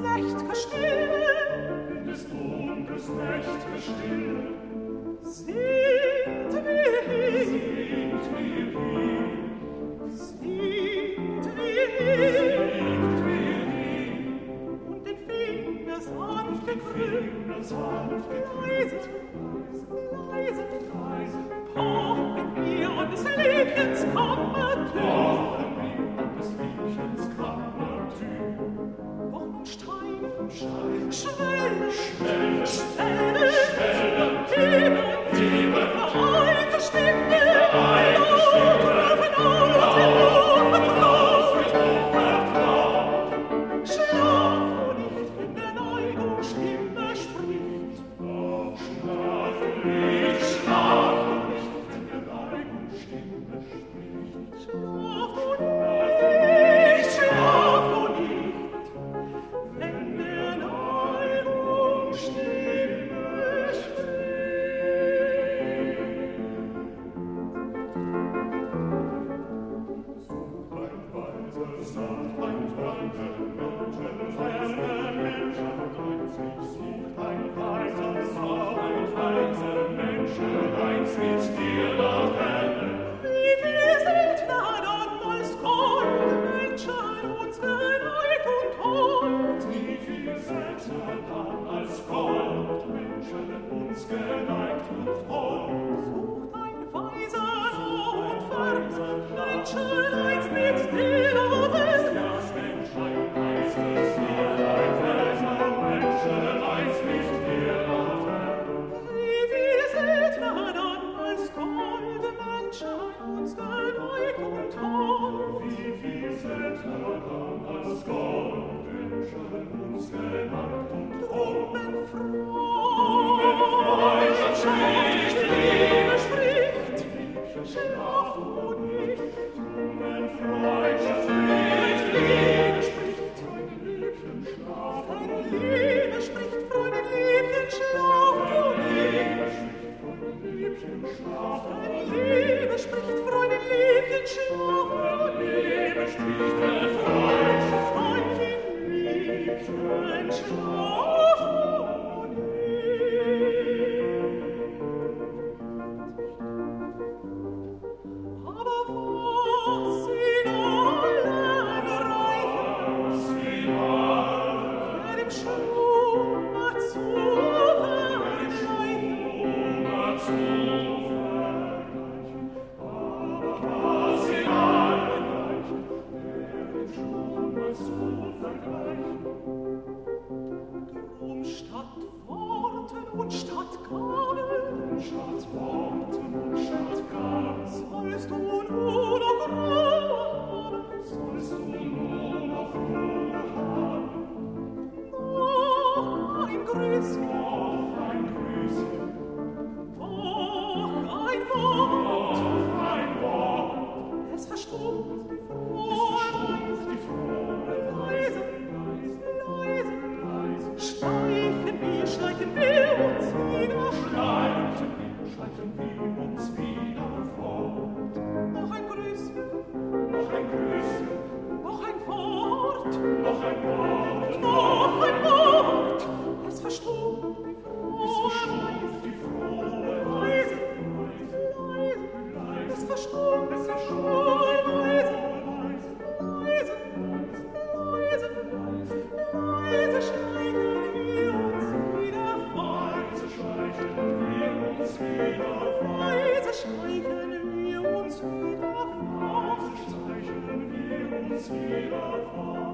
nächt'ge Stille, in des Mondes nächt'ge Stille, singt wir hin, singt wir hin, singt wir hin, singt wir hin, und den Finger sanft gekrümmt, sanft leise, leise, leise, pochen wir an des Liebchens Kammertür, pochen wir an des Liebchens Kammertür, und Steine, Steine, schwelle, schwelle, schwelle, schwelle, Liebe, vereinte Stimme, vereinte Stimme, laut, laut, vertraut, schlaf, wo nicht in der Neigung Stimme spricht. schlaf nicht, schlaf nicht, wenn der Neigung Stimme spricht. Schlaf, wo nicht, schlaf, wo nicht, wenn der Neigung Stimme spricht. Ein weises Nacht, ein fremder Menschen, ferner Menschen, sucht ein weises Nacht, ein weiser Menschenlein, mit dir nach Herne. Wie viel seltener dann als Gold, Menschen uns geneigt und hold. Wie viel seltener dann als Gold, Menschen uns geneigt und hold. Sucht ein weiser und ferner Menschenlein mit dir auf Welt. Das Menschlein weises dir, ein weiser Menschenlein, mit dir nach Herne. Wie viel seltener dann als Gold, Menschen uns geneigt und hold. Wie viel seltener dann als Gold, Menschen uns geneigt und hold. Wenn Freundschaft Liebe spricht, schlaf du nicht. Wenn Freundschaft Liebe spricht, dein Liebchen schlaf, deine Liebe spricht, Freundin, Liebchen, schlaf du nicht. Liebchen schlaf, Deine Liebe spricht, Freundin, Liebchen, schlaf du nicht. Liebe spricht der Freundschaft, Freundin, Liebchen, schlaf du nicht. Aber was in allen Reichen wie wahr, wer im Schlummer zu vergleichen, Hunger zu vergleichen. Aber was in allen Reichen, wer im Schlummer zu vergleichen. drum statt Worten und statt Gaben Statt Worten und statt Gaben sollst du nur noch Ruhe haben, sollst du nur noch Ruhe haben. noch ein Grüßchen, Noch ein Grüßchen, noch ein Wort, noch ein Wort, es verstummt die es frohe verstummt die frohe Weise, leise, schleichen wir uns wieder fort. schleichen wir uns wieder fort. Noch ein Grüßchen, Noch ein Grüßchen, noch ein Wort, noch ein Wort, noch ein Wort, es verstummt die es frohe verstummt die frohe Weise, leise, es verstummt die frohe Weise, leise, leise, leise schleichen wir uns wieder fort. Leise schleichen wir uns wieder fort. Leise schleichen wir uns wieder fort. Leise schleichen wir uns wieder fort.